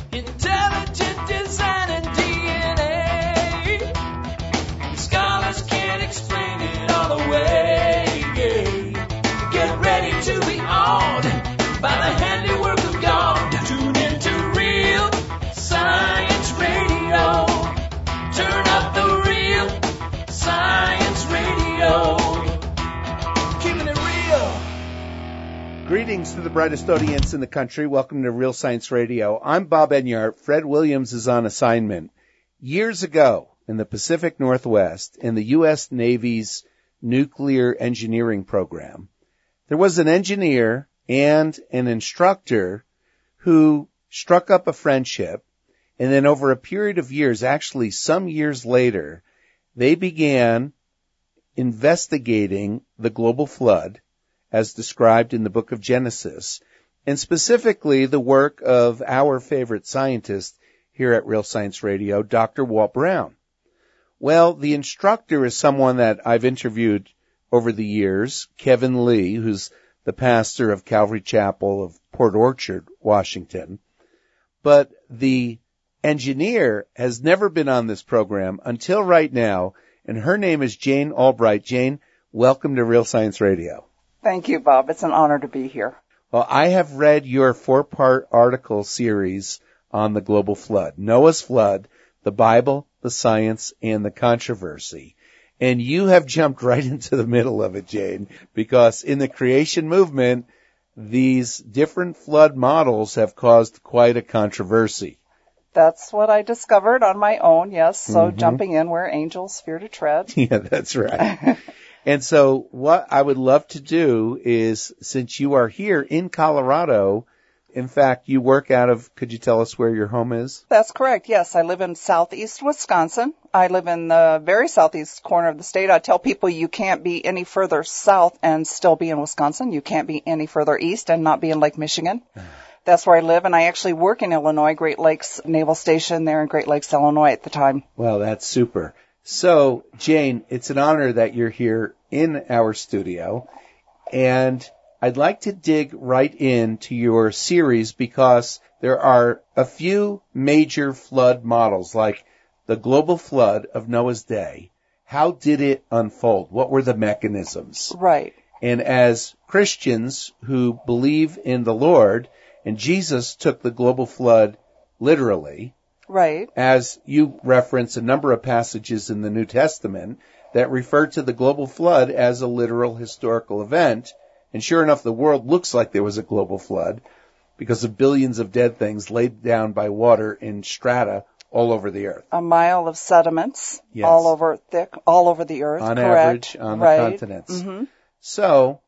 Intelligent design and DNA. Scholars can't explain it all away. Yeah. Get ready to be awed by the handiwork of God. Tune into Real Science Radio. Turn up the Real Science Radio. Keeping it real. Greetings to the brightest audience in the country. Welcome to Real Science Radio. I'm Bob Enyart. Fred Williams is on assignment. Years ago, in the Pacific Northwest, in the U.S. Navy's nuclear engineering program, there was an engineer and an instructor who struck up a friendship, and then over a period of years, actually some years later, they began investigating the global flood as described in the book of Genesis, and specifically the work of our favorite scientist here at Real Science Radio, Dr. Walt Brown. Well, the instructor is someone that I've interviewed over the years, Kevin Lee, who's the pastor of Calvary Chapel of Port Orchard, Washington. But the engineer has never been on this program until right now, and her name is Jane Albright. Jane, welcome to Real Science Radio. Thank you, Bob. It's an honor to be here. Well, I have read your 4-part article series on the global flood, Noah's Flood, the Bible, the science, and the controversy. And you have jumped right into the middle of it, Jane, because in the creation movement, these different flood models have caused quite a controversy. That's what I discovered on my own, yes. So jumping in where angels fear to tread. Yeah, that's right. And so what I would love to do is, since you are here in Colorado, in fact, you work out of, could you tell us where your home is? That's correct, yes. I live in southeast Wisconsin. I live in the very southeast corner of the state. I tell people you can't be any further south and still be in Wisconsin. You can't be any further east and not be in Lake Michigan. That's where I live, and I actually work in Illinois, Great Lakes Naval Station there in Great Lakes, Illinois at the time. Well, that's super. So, Jane, it's an honor that you're here in our studio, and I'd like to dig right into your series because there are a few major flood models, like the global flood of Noah's day. How did it unfold? What were the mechanisms? Right. And as Christians who believe in the Lord, and Jesus took the global flood literally, right, as you reference a number of passages in the New Testament that refer to the global flood as a literal historical event. And sure enough, the world looks like there was a global flood because of billions of dead things laid down by water in strata all over the earth. A mile of sediments, yes, all over the earth. On correct. average, on right. the continents. So,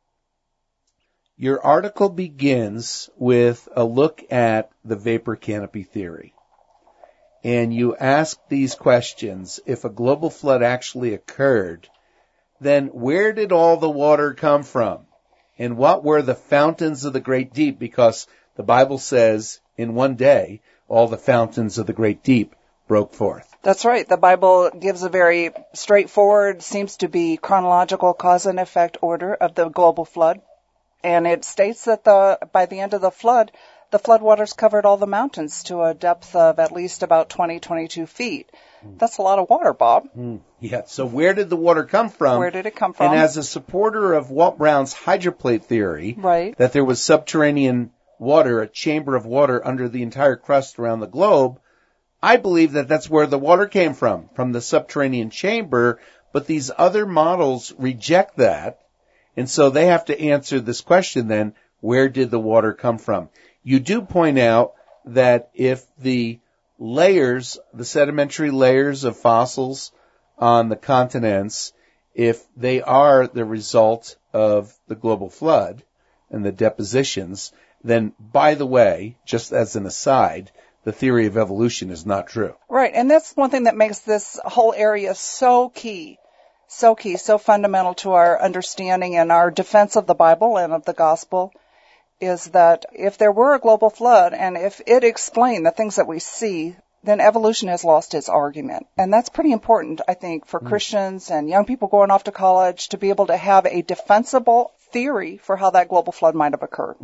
your article begins with a look at the vapor canopy theory. And you ask these questions. If a global flood actually occurred, then where did all the water come from? And what were the fountains of the great deep? Because the Bible says in one day, all the fountains of the great deep broke forth. That's right. The Bible gives a very straightforward, seems to be chronological cause and effect order of the global flood. And it states that by the end of the floodwaters covered all the mountains to a depth of at least about 22 feet. That's a lot of water, Bob. Yeah, so where did the water come from? Where did it come from? And as a supporter of Walt Brown's hydroplate theory, right, that there was subterranean water, a chamber of water under the entire crust around the globe, I believe that that's where the water came from the subterranean chamber, but these other models reject that, and so they have to answer this question then, where did the water come from? You do point out that if the layers, the sedimentary layers of fossils on the continents, if they are the result of the global flood and the depositions, then, by the way, just as an aside, the theory of evolution is not true. Right, and that's one thing that makes this whole area so key, so fundamental to our understanding and our defense of the Bible and of the gospel, is that if there were a global flood and if it explained the things that we see, then evolution has lost its argument. And that's pretty important, I think, for Christians and young people going off to college to be able to have a defensible theory for how that global flood might have occurred.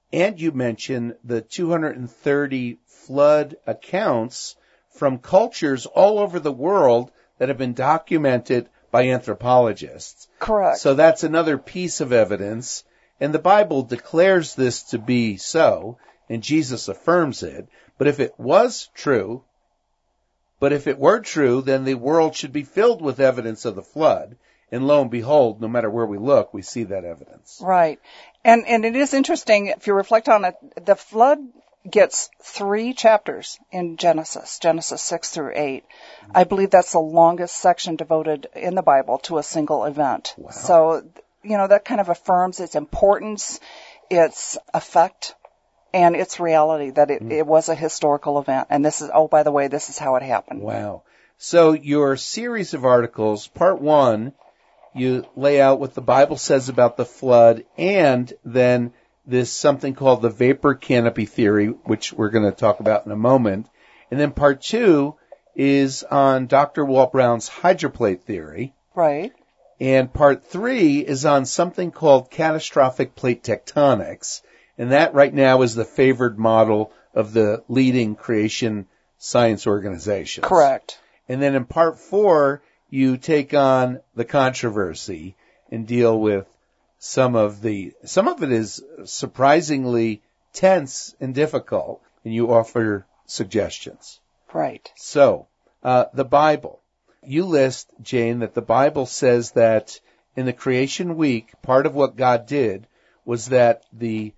And you mentioned the 230 flood accounts from cultures all over the world that have been documented by anthropologists. Correct. So that's another piece of evidence. And the Bible declares this to be so, and Jesus affirms it. But if it were true, then the world should be filled with evidence of the flood. And lo and behold, no matter where we look, we see that evidence. Right. And it is interesting, if you reflect on it, the flood gets 3 chapters in Genesis 6 through 8. I believe that's the longest section devoted in the Bible to a single event. Wow. So, that kind of affirms its importance, its effect, and its reality, that it was a historical event. And this is, by the way, this is how it happened. Wow. So your series of articles, part 1, you lay out what the Bible says about the flood, and then this something called the vapor canopy theory, which we're going to talk about in a moment. And then part 2 is on Dr. Walt Brown's hydroplate theory. Right. And part 3 is on something called catastrophic plate tectonics. And that right now is the favored model of the leading creation science organizations. Correct. And then in part 4, you take on the controversy and deal with some of it is surprisingly tense and difficult, and you offer suggestions. Right. So, the Bible. You list, Jane, that the Bible says that in the creation week, part of what God did was that the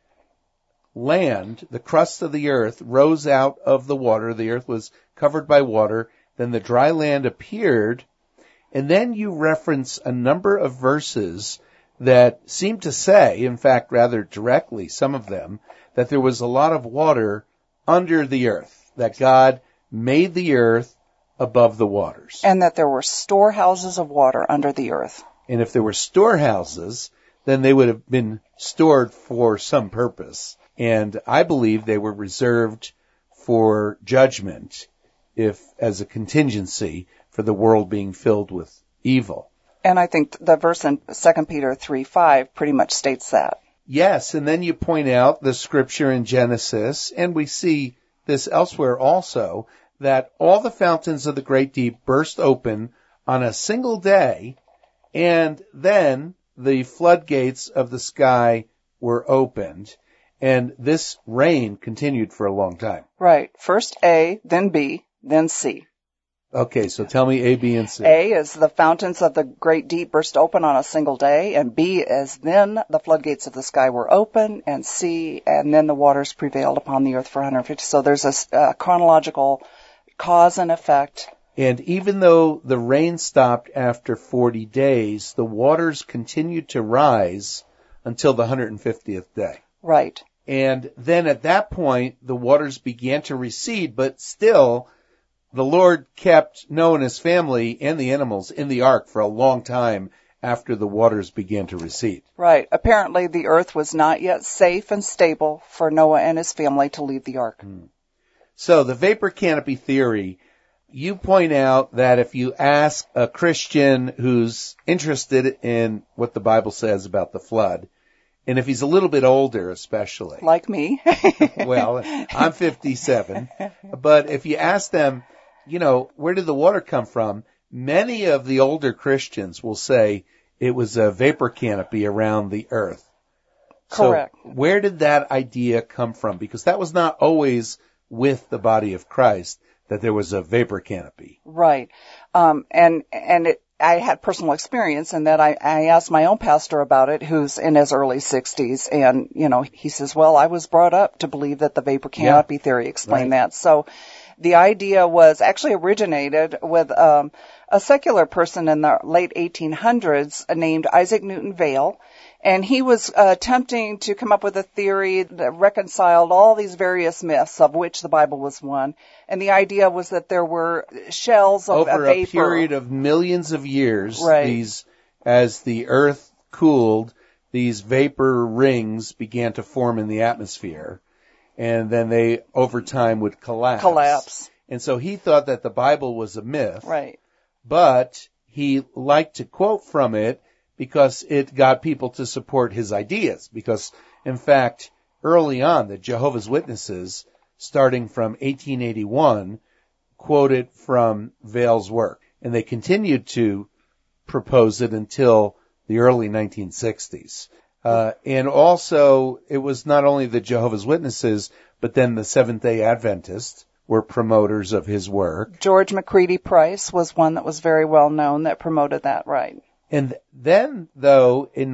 land, the crust of the earth, rose out of the water. The earth was covered by water. Then the dry land appeared. And then you reference a number of verses that seem to say, in fact, rather directly, some of them, that there was a lot of water under the earth, that God made the earth above the waters. And that there were storehouses of water under the earth. And if there were storehouses, then they would have been stored for some purpose. And I believe they were reserved for judgment, if as a contingency for the world being filled with evil. And I think the verse in 2 Peter 3:5 pretty much states that. Yes, and then you point out the scripture in Genesis, and we see this elsewhere also, that all the fountains of the great deep burst open on a single day, and then the floodgates of the sky were opened, and this rain continued for a long time. Right. First A, then B, then C. Okay, so tell me A, B, and C. A is the fountains of the great deep burst open on a single day, and B is then the floodgates of the sky were open, and C, and then the waters prevailed upon the earth for 150. So there's a chronological cause and effect. And even though the rain stopped after 40 days, the waters continued to rise until the 150th day. Right. And then at that point, the waters began to recede, but still, the Lord kept Noah and his family and the animals in the ark for a long time after the waters began to recede. Right. Apparently, the earth was not yet safe and stable for Noah and his family to leave the ark. So the vapor canopy theory, you point out that if you ask a Christian who's interested in what the Bible says about the flood, and if he's a little bit older especially. Like me. Well, I'm 57. But if you ask them, where did the water come from? Many of the older Christians will say it was a vapor canopy around the earth. Correct. So where did that idea come from? Because that was not always with the body of Christ, that there was a vapor canopy. Right. I had personal experience in that I asked my own pastor about it, who's in his early 60s, and, he says, well, I was brought up to believe that the vapor canopy theory explained that. So the idea was actually originated with a secular person in the late 1800s named Isaac Newton Vail, and he was attempting to come up with a theory that reconciled all these various myths, of which the Bible was one. And the idea was that there were shells of over vapor. A period of millions of years, right. As the earth cooled, these vapor rings began to form in the atmosphere, and then they, over time, would collapse. And so he thought that the Bible was a myth. Right. But he liked to quote from it because it got people to support his ideas. Because, in fact, early on, the Jehovah's Witnesses, starting from 1881, quoted from Vail's work. And they continued to propose it until the early 1960s. And also, it was not only the Jehovah's Witnesses, but then the Seventh-day Adventists were promoters of his work. George McCready Price was one that was very well known that promoted that, right. And then, though, in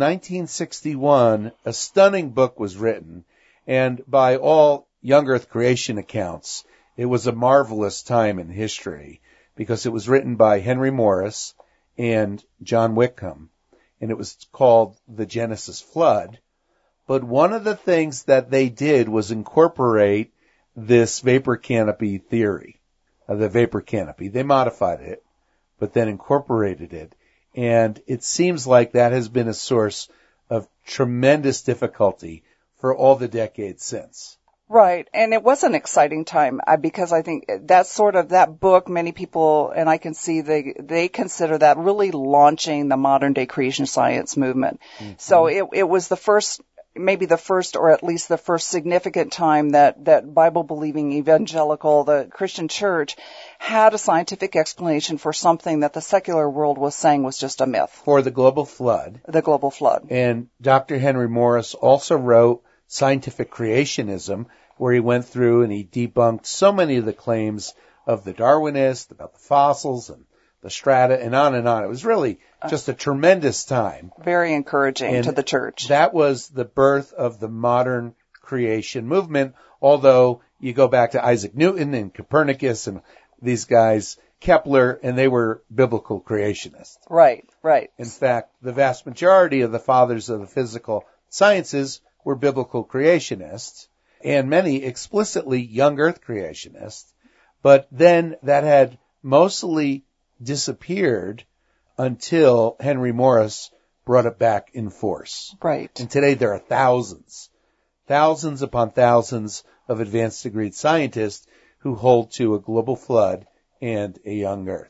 1961, a stunning book was written, and by all young earth creation accounts, it was a marvelous time in history, because it was written by Henry Morris and John Whitcomb, and it was called The Genesis Flood. But one of the things that they did was incorporate this vapor canopy theory, the vapor canopy. They modified it, but then incorporated it. And it seems like that has been a source of tremendous difficulty for all the decades since. Right, and it was an exciting time because I think that book, many people, and I can see they consider that really launching the modern day creation science movement. Mm-hmm. So it was maybe the first, or at least the first significant time that Bible-believing evangelical, the Christian church, had a scientific explanation for something that the secular world was saying was just a myth. For the global flood. The global flood. And Dr. Henry Morris also wrote Scientific Creationism, where he went through and he debunked so many of the claims of the Darwinists about the fossils and the strata and on and on. It was really just a tremendous time. Very encouraging to the church. That was the birth of the modern creation movement, although you go back to Isaac Newton and Copernicus and these guys, Kepler, and they were biblical creationists. Right, right. In fact, the vast majority of the fathers of the physical sciences were biblical creationists, and many explicitly young earth creationists. But then that had mostly disappeared until Henry Morris brought it back in force. Right. And today there are thousands upon thousands of advanced degree scientists who hold to a global flood and a young earth.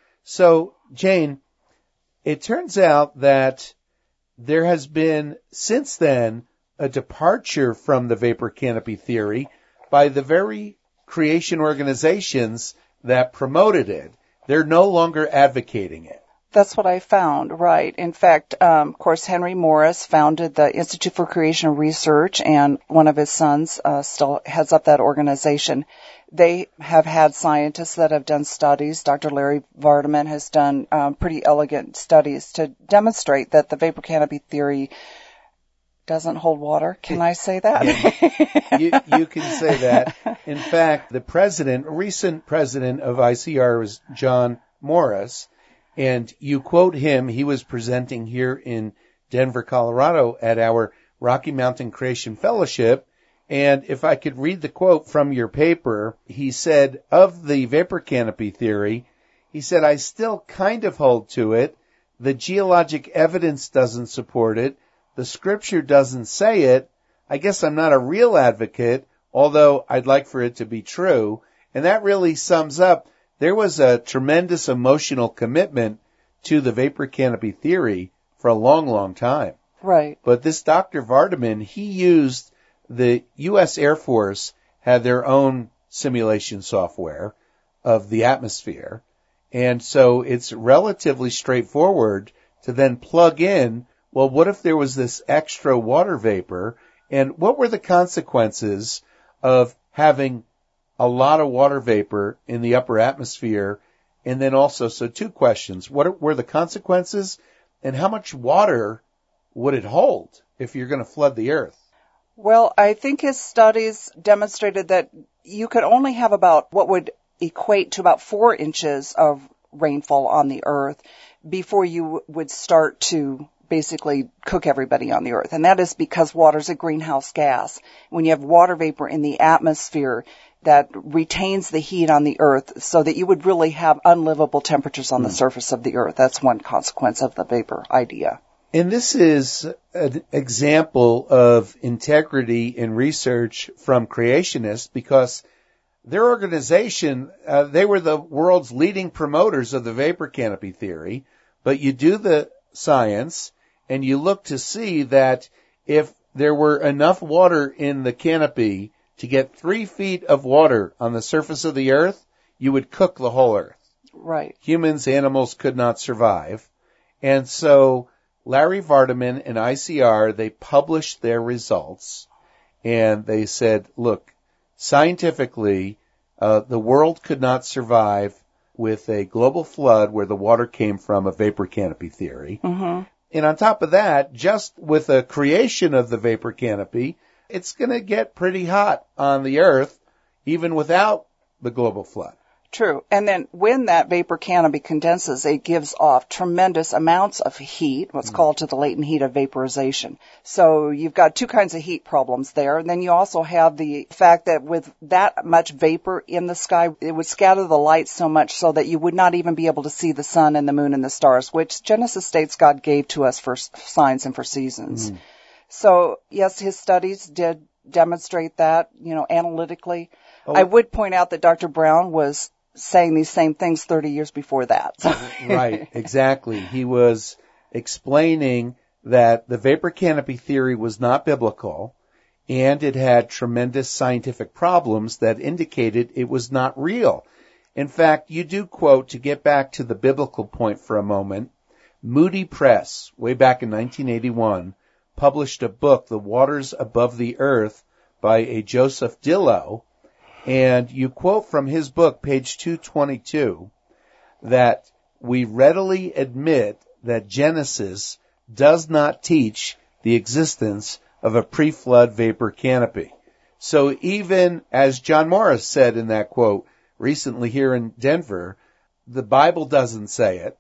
So, Jane, it turns out that there has been, since then, a departure from the vapor canopy theory by the very creation organizations that promoted it. They're no longer advocating it. That's what I found, right. In fact, of course, Henry Morris founded the Institute for Creation Research, and one of his sons still heads up that organization. They have had scientists that have done studies. Dr. Larry Vardaman has done pretty elegant studies to demonstrate that the vapor canopy theory doesn't hold water. Can I say that? Yeah. You can say that. In fact, the recent president of ICR was John Morris, and you quote him. He was presenting here in Denver, Colorado at our Rocky Mountain Creation Fellowship, and if I could read the quote from your paper, he said, of the vapor canopy theory, he said, I still kind of hold to it. The geologic evidence doesn't support it. The scripture doesn't say it. I guess I'm not a real advocate, although I'd like for it to be true. And that really sums up, there was a tremendous emotional commitment to the vapor canopy theory for a long, long time. Right. But this Dr. Vardaman, he used the U.S. Air Force had their own simulation software of the atmosphere. And so it's relatively straightforward to then plug in, well, what if there was this extra water vapor? And what were the consequences of having a lot of water vapor in the upper atmosphere? And then also, so two questions. What were the consequences? And how much water would it hold if you're going to flood the earth? Well, I think his studies demonstrated that you could only have about what would equate to about 4 inches of rainfall on the earth before you would start to basically cook everybody on the earth. And that is because water is a greenhouse gas. When you have water vapor in the atmosphere, that retains the heat on the earth so that you would really have unlivable temperatures on the surface of the earth. That's one consequence of the vapor idea. And this is an example of integrity in research from creationists, because their organization, they were the world's leading promoters of the vapor canopy theory, but you do the science and you look to see that if there were enough water in the canopy to get 3 feet of water on the surface of the earth, you would cook the whole earth. Right. Humans, animals could not survive. And so Larry Vardaman and ICR, they published their results, and they said, look, scientifically, the world could not survive with a global flood where the water came from a vapor canopy theory. Mm-hmm. And on top of that, just with the creation of the vapor canopy, it's going to get pretty hot on the earth, even without the global flood. True. And then when that vapor canopy condenses, it gives off tremendous amounts of heat, what's called to the latent heat of vaporization. So you've got two kinds of heat problems there. And then you also have the fact that with that much vapor in the sky, it would scatter the light so much so that you would not even be able to see the sun and the moon and the stars, which Genesis states God gave to us for signs and for seasons. So yes, his studies did demonstrate that, analytically. I would point out that Dr. Brown was saying these same things 30 years before that. Right, exactly. He was explaining that the vapor canopy theory was not biblical, and it had tremendous scientific problems that indicated it was not real. In fact, you do quote, to get back to the biblical point for a moment, Moody Press, way back in 1981, published a book, The Waters Above the Earth, by a Joseph Dillow, and you quote from his book, page 222, that we readily admit that Genesis does not teach the existence of a pre-flood vapor canopy. So even as John Morris said in that quote recently here in Denver, the Bible doesn't say it,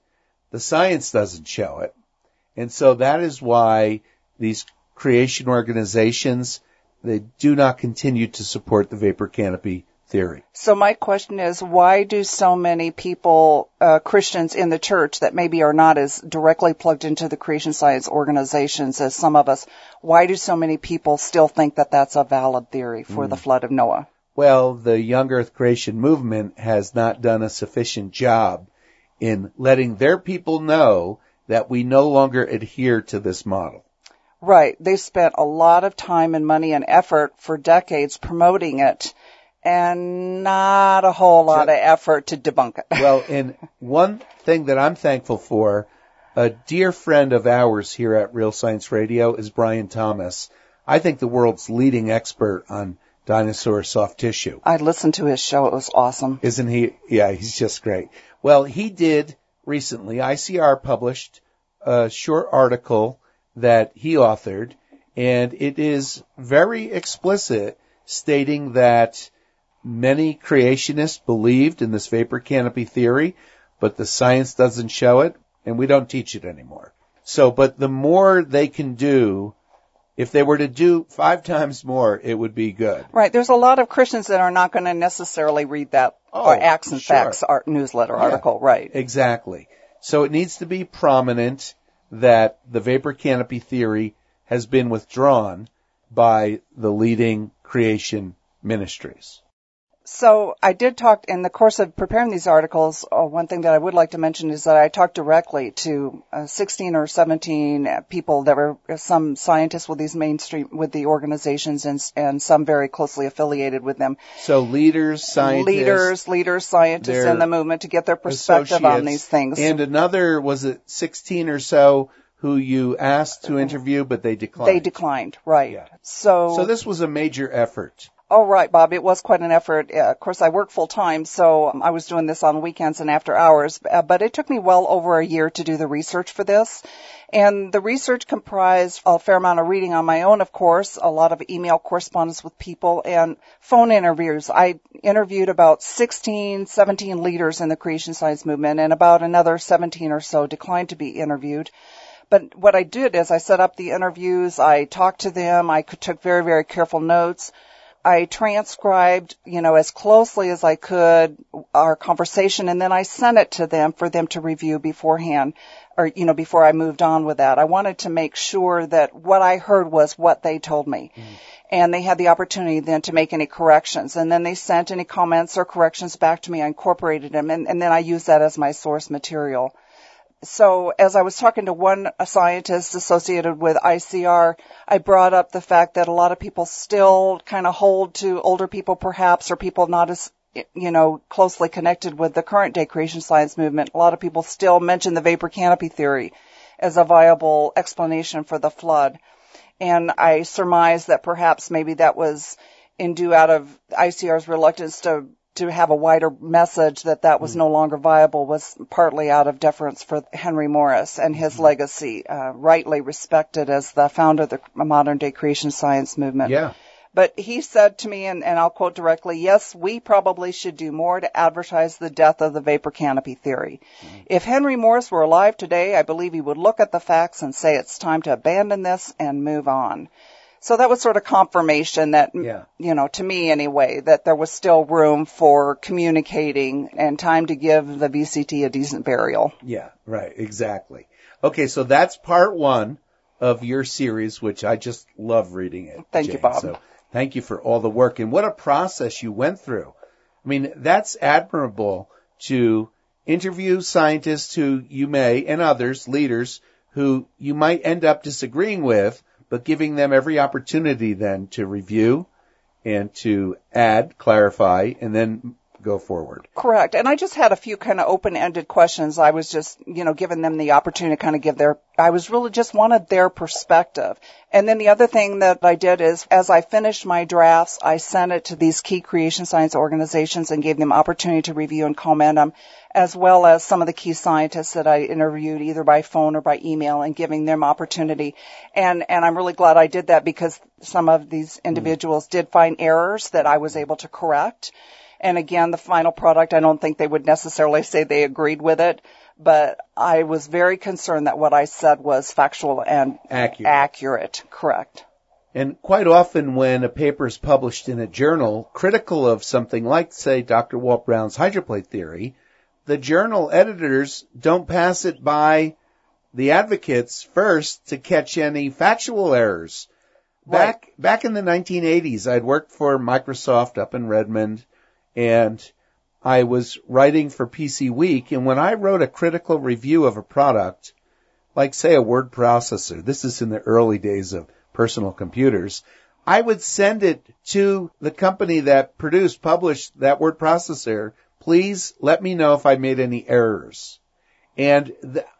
the science doesn't show it, and so that is why these creation organizations, they do not continue to support the vapor canopy theory. So my question is, why do so many people, Christians in the church that maybe are not as directly plugged into the creation science organizations as some of us, why do so many people still think that that's a valid theory for the flood of Noah? Well, the Young Earth Creation Movement has not done a sufficient job in letting their people know that we no longer adhere to this model. Right. They spent a lot of time and money and effort for decades promoting it, and not a whole lot of effort to debunk it. Well, and one thing that I'm thankful for, a dear friend of ours here at Real Science Radio is Brian Thomas. I think the world's leading expert on dinosaur soft tissue. I listened to his show. It was awesome. Isn't he? Yeah, he's just great. Well, he did recently, ICR published a short article that he authored, and it is very explicit, stating that many creationists believed in this vapor canopy theory, but the science doesn't show it, and we don't teach it anymore. So, but the more they can do, if they were to do 5 times more, it would be good. Right. There's a lot of Christians that are not going to necessarily read that or Acts and Facts newsletter article. Right. Exactly. So it needs to be prominent that the vapor canopy theory has been withdrawn by the leading creation ministries. So I did talk, in the course of preparing these articles, one thing that I would like to mention is that I talked directly to 16 or 17 people that were some scientists with these with the organizations, and some very closely affiliated with them. So leaders, scientists. Leaders, scientists in the movement, to get their perspective on these things. And another, was it 16 or so, who you asked to interview, but they declined? They declined, right. Yeah. So this was a major effort. Oh, right, Bob. It was quite an effort. Of course, I work full time, so I was doing this on weekends and after hours. But it took me well over a year to do the research for this. And the research comprised a fair amount of reading on my own, of course, a lot of email correspondence with people, and phone interviews. I interviewed about 17 leaders in the creation science movement, and about another 17 or so declined to be interviewed. But what I did is I set up the interviews, I talked to them, I took very, very careful notes. I transcribed, as closely as I could our conversation, and then I sent it to them for them to review beforehand, or, before I moved on with that. I wanted to make sure that what I heard was what they told me. And they had the opportunity then to make any corrections. And then they sent any comments or corrections back to me. I incorporated them, and then I used that as my source material. so as I was talking to one scientist associated with ICR, I brought up the fact that a lot of people still kind of hold to older people perhaps, or people not as, closely connected with the current day creation science movement. A lot of people still mention the vapor canopy theory as a viable explanation for the flood. And I surmise that perhaps maybe that was in due out of ICR's reluctance to have a wider message that was no longer viable, was partly out of deference for Henry Morris and his legacy, rightly respected as the founder of the modern day creation science movement. Yeah. But he said to me, and I'll quote directly, yes, we probably should do more to advertise the death of the vapor canopy theory. If Henry Morris were alive today, I believe he would look at the facts and say it's time to abandon this and move on. So that was sort of confirmation that, to me anyway, that there was still room for communicating and time to give the VCT a decent burial. Yeah, right, exactly. Okay, so that's part one of your series, which I just love reading it. Thank you, Bob. So thank you for all the work, and what a process you went through. I mean, that's admirable to interview scientists who you may, and others, leaders, who you might end up disagreeing with, but giving them every opportunity then to review and to add, clarify, and then go forward. Correct. And I just had a few kind of open-ended questions. I was just, giving them the opportunity to kind of I was really just wanted their perspective. And then the other thing that I did is, as I finished my drafts, I sent it to these key creation science organizations and gave them opportunity to review and comment them, as well as some of the key scientists that I interviewed either by phone or by email, and giving them opportunity. And I'm really glad I did that, because some of these individuals did find errors that I was able to correct. And again, the final product, I don't think they would necessarily say they agreed with it, but I was very concerned that what I said was factual and accurate. Correct. And quite often when a paper is published in a journal critical of something like, say, Dr. Walt Brown's hydroplate theory, the journal editors don't pass it by the advocates first to catch any factual errors. Back in the 1980s, I'd worked for Microsoft up in Redmond, and I was writing for PC Week, and when I wrote a critical review of a product, like, say, a word processor, this is in the early days of personal computers, I would send it to the company that published that word processor. Please let me know if I made any errors. And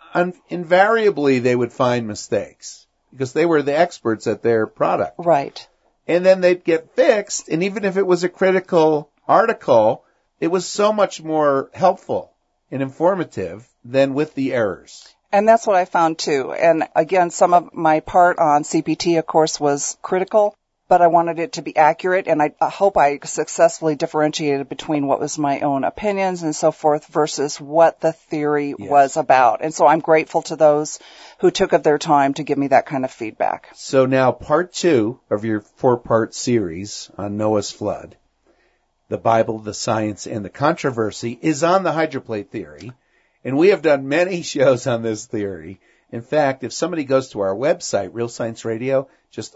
invariably they would find mistakes, because they were the experts at their product. Right. And then they'd get fixed, and even if it was a critical article, it was so much more helpful and informative than with the errors. And that's what I found too. And again, some of my part on CPT, of course, was critical, but I wanted it to be accurate, and I hope I successfully differentiated between what was my own opinions and so forth versus what the theory was about. And so I'm grateful to those who took of their time to give me that kind of feedback. So now part two of your 4-part series on Noah's flood, the Bible, the science, and the controversy, is on the hydroplate theory. And we have done many shows on this theory. In fact, if somebody goes to our website, Real Science Radio, just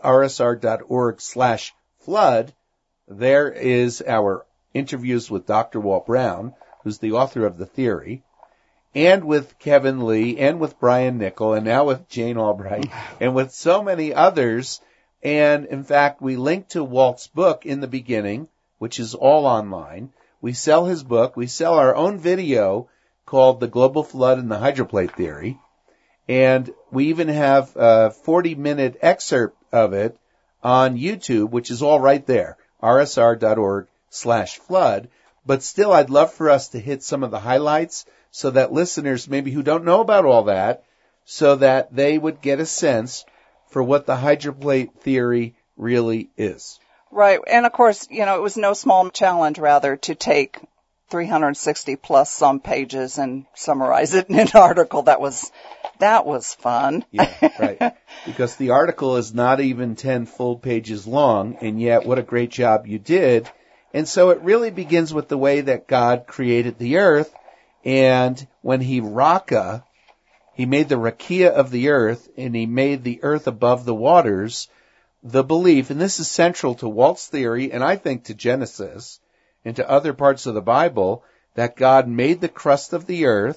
rsr.org/flood, there is our interviews with Dr. Walt Brown, who's the author of the theory, and with Kevin Lee, and with Brian Nickel, and now with Jane Albright, and with so many others. And in fact, we link to Walt's book in the beginning, which is all online. We sell his book. We sell our own video called The Global Flood and the Hydroplate Theory. And we even have a 40-minute excerpt of it on YouTube, which is all right there, rsr.org/flood. But still, I'd love for us to hit some of the highlights so that listeners maybe who don't know about all that, so that they would get a sense for what the hydroplate theory really is. Right. And of course, it was no small challenge, rather, to take 360 plus some pages and summarize it in an article. That was fun. Yeah, right. Because the article is not even 10 full pages long, and yet what a great job you did. And so it really begins with the way that God created the earth, and when he made the rakia of the earth, and he made the earth above the waters, the belief, and this is central to Walt's theory, and I think to Genesis, and to other parts of the Bible, that God made the crust of the earth,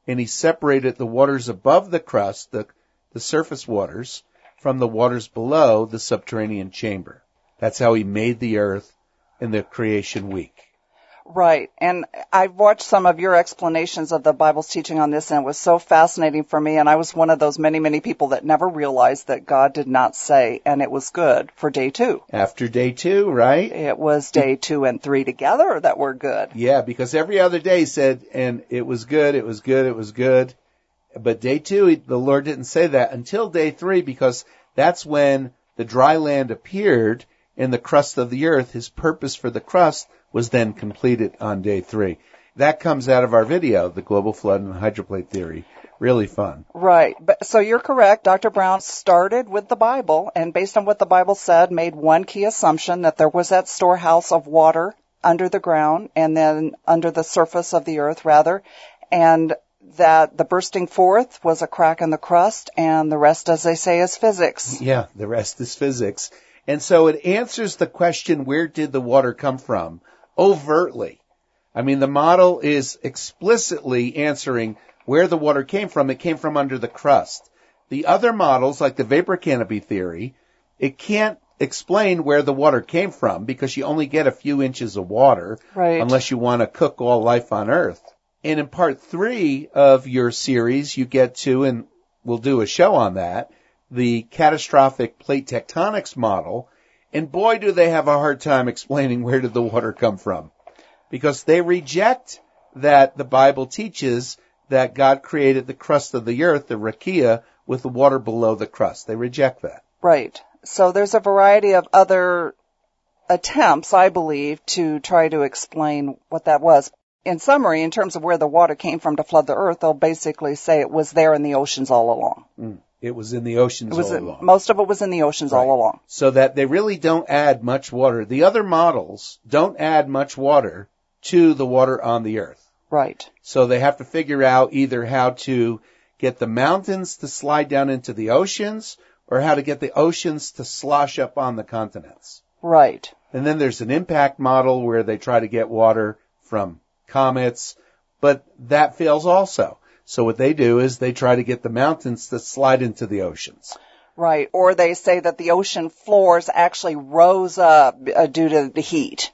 and he separated the waters above the crust, the surface waters, from the waters below the subterranean chamber. That's how he made the earth in the creation week. Right. And I've watched some of your explanations of the Bible's teaching on this, and it was so fascinating for me. And I was one of those many, many people that never realized that God did not say, and it was good for day 2. After day 2, right? It was day 2 and 3 together that were good. Yeah, because every other day said, and it was good, it was good, it was good. But day 2, the Lord didn't say that until day 3, because that's when the dry land appeared in the crust of the earth. His purpose for the crust was then completed on day 3. That comes out of our video, the global flood and hydroplate theory. Really fun. Right. But so you're correct. Dr. Brown started with the Bible, and based on what the Bible said, made one key assumption, that there was that storehouse of water under the ground, and then under the surface of the earth, rather, and that the bursting forth was a crack in the crust, and the rest, as they say, is physics. Yeah, the rest is physics. And so it answers the question, where did the water come from? Overtly. I mean, the model is explicitly answering where the water came from. It came from under the crust. The other models, like the vapor canopy theory, it can't explain where the water came from because you only get a few inches of water, right, unless you want to cook all life on Earth. And in part 3 of your series, you get to, and we'll do a show on that, the catastrophic plate tectonics model. And boy, do they have a hard time explaining where did the water come from. Because they reject that the Bible teaches that God created the crust of the earth, the rakia, with the water below the crust. They reject that. Right. So there's a variety of other attempts, I believe, to try to explain what that was. In summary, in terms of where the water came from to flood the earth, they'll basically say it was there in the oceans all along. It was in the oceans all along. Most of it was in the oceans all along. So that they really don't add much water. The other models don't add much water to the water on the earth. Right. So they have to figure out either how to get the mountains to slide down into the oceans or how to get the oceans to slosh up on the continents. Right. And then there's an impact model where they try to get water from comets, but that fails also. So what they do is they try to get the mountains to slide into the oceans. Right. Or they say that the ocean floors actually rose up due to the heat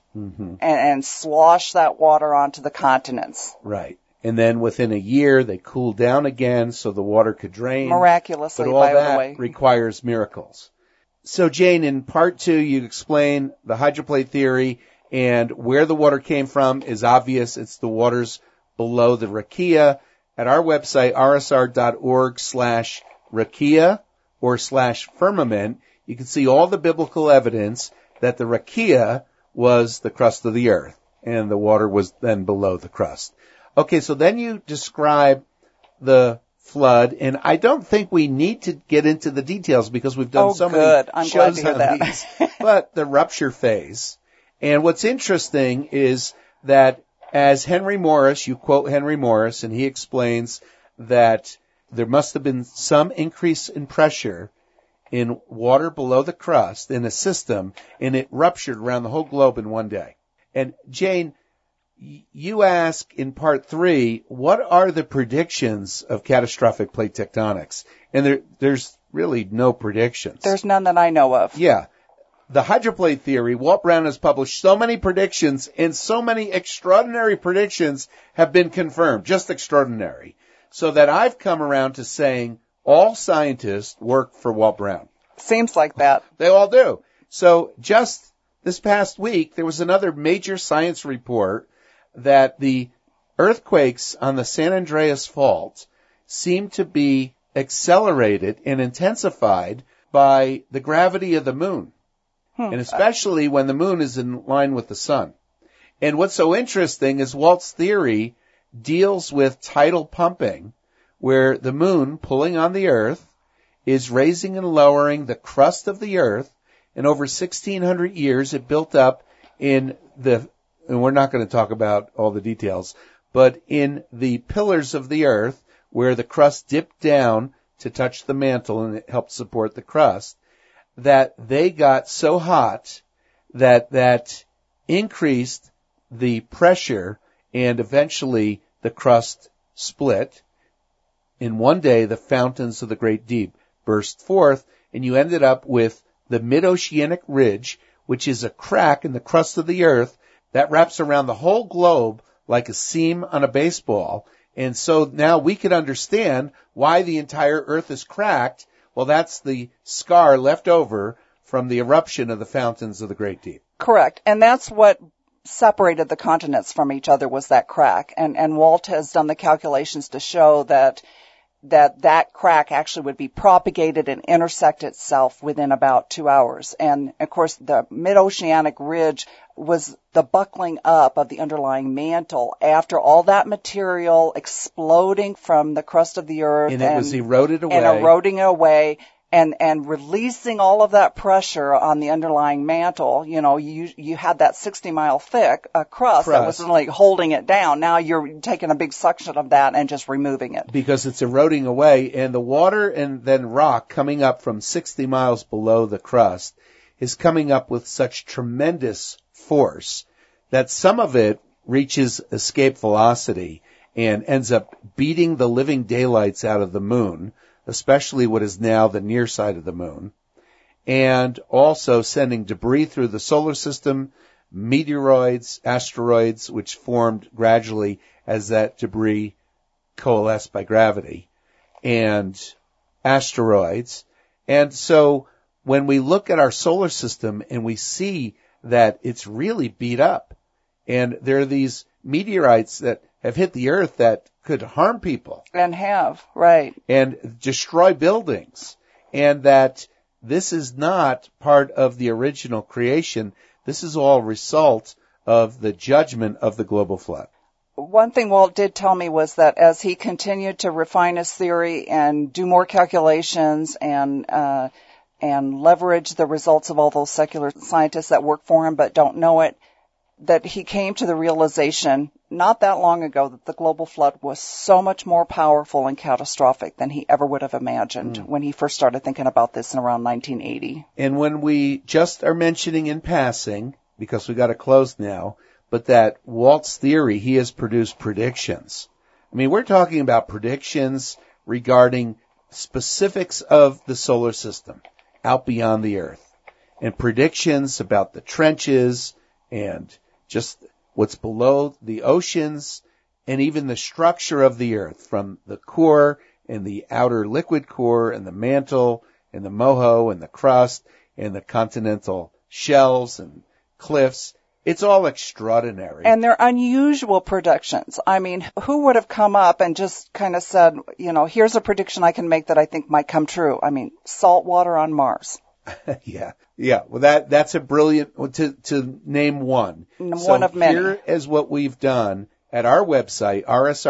and slosh that water onto the continents. Right. And then within a year, they cool down again so the water could drain. Miraculously, but all by that the way. requires miracles. So, Jane, in part 2, you explain the hydroplate theory, and where the water came from is obvious. It's the waters below the rakia. At our website, rsr.org/rakia or /firmament, you can see all the biblical evidence that the rakia was the crust of the earth, and the water was then below the crust. Okay, so then you describe the flood, and I don't think we need to get into the details because we've done so many shows on these. But the rupture phase. And what's interesting is that as Henry Morris, you quote Henry Morris, and he explains that there must have been some increase in pressure in water below the crust in a system, and it ruptured around the whole globe in one day. And Jane, you ask in part 3, what are the predictions of catastrophic plate tectonics? And there's really no predictions. There's none that I know of. Yeah. The hydroplate theory, Walt Brown has published so many predictions, and so many extraordinary predictions have been confirmed, just extraordinary, so that I've come around to saying all scientists work for Walt Brown. Seems like that. They all do. So just this past week, there was another major science report that the earthquakes on the San Andreas Fault seem to be accelerated and intensified by the gravity of the moon. And especially when the moon is in line with the sun. And what's so interesting is Walt's theory deals with tidal pumping, where the moon, pulling on the earth, is raising and lowering the crust of the earth. And over 1,600 years, it built up in and we're not going to talk about all the details, but in the pillars of the earth, where the crust dipped down to touch the mantle and it helped support the crust, that they got so hot that increased the pressure, and eventually the crust split, in one day the fountains of the great deep burst forth, and you ended up with the mid-oceanic ridge, which is a crack in the crust of the earth that wraps around the whole globe like a seam on a baseball. And so now we can understand why the entire earth is cracked. Well, that's the scar left over from the eruption of the fountains of the great deep. Correct. And that's what separated the continents from each other, was that crack. And Walt has done the calculations to show that crack actually would be propagated and intersect itself within about 2 hours. And of course, the mid-oceanic ridge was the buckling up of the underlying mantle after all that material exploding from the crust of the earth. And it was eroded away. And eroding away. And releasing all of that pressure on the underlying mantle. You know, you had that 60-mile thick crust that was really holding it down. Now you're taking a big suction of that and just removing it. Because it's eroding away, and the water and then rock coming up from 60 miles below the crust is coming up with such tremendous force that some of it reaches escape velocity and ends up beating the living daylights out of the moon, especially what is now the near side of the moon, and also sending debris through the solar system, meteoroids, asteroids, which formed gradually as that debris coalesced by gravity, and asteroids. And so when we look at our solar system and we see that it's really beat up, and there are these meteorites that have hit the earth that could harm people. And have, right. And destroy buildings. And that this is not part of the original creation. This is all a result of the judgment of the global flood. One thing Walt did tell me was that as he continued to refine his theory and do more calculations and leverage the results of all those secular scientists that work for him but don't know it, that he came to the realization not that long ago that the global flood was so much more powerful and catastrophic than he ever would have imagined when he first started thinking about this in around 1980. And when we just are mentioning in passing, because we got to close now, but that Walt's theory, he has produced predictions. I mean, we're talking about predictions regarding specifics of the solar system out beyond the Earth, and predictions about the trenches and just what's below the oceans, and even the structure of the Earth, from the core and the outer liquid core and the mantle and the moho and the crust and the continental shelves and cliffs. It's all extraordinary. And they're unusual predictions. I mean, who would have come up and just kind of said, you know, here's a prediction I can make that I think might come true. I mean, salt water on Mars. Yeah. Well, that's a brilliant, to name one. One of many. Here is what we've done at our website,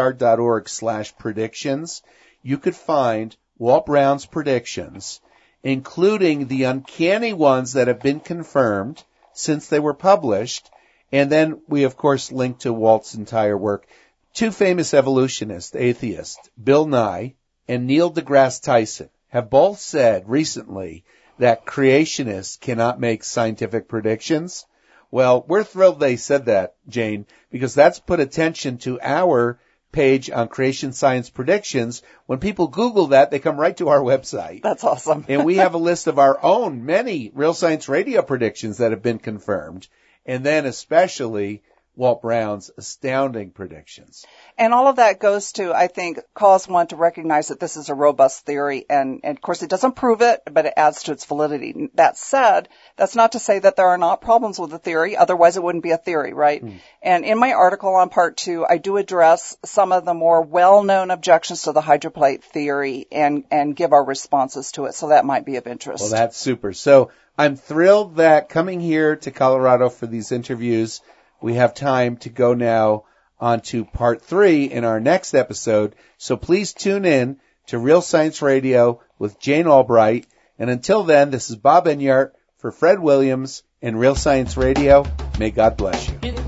rsr.org/predictions. You could find Walt Brown's predictions, including the uncanny ones that have been confirmed since they were published. And then we, of course, link to Walt's entire work. Two famous evolutionists, atheists, Bill Nye and Neil deGrasse Tyson, have both said recently that creationists cannot make scientific predictions. Well, we're thrilled they said that, Jane, because that's put attention to our page on Creation Science Predictions. When people Google that, they come right to our website. That's awesome. And we have a list of our own many Real Science Radio predictions that have been confirmed, and then especially Walt Brown's astounding predictions. And all of that goes to, I think, cause one to recognize that this is a robust theory, and of course it doesn't prove it, but it adds to its validity. That said, that's not to say that there are not problems with the theory, otherwise it wouldn't be a theory, right? And in my article on part 2, I do address some of the more well-known objections to the hydroplate theory and give our responses to it, so that might be of interest. Well, that's super. So I'm thrilled that coming here to Colorado for these interviews, we have time to go now on to part 3 in our next episode. So please tune in to Real Science Radio with Jane Albright. And until then, this is Bob Enyart for Fred Williams and Real Science Radio. May God bless you.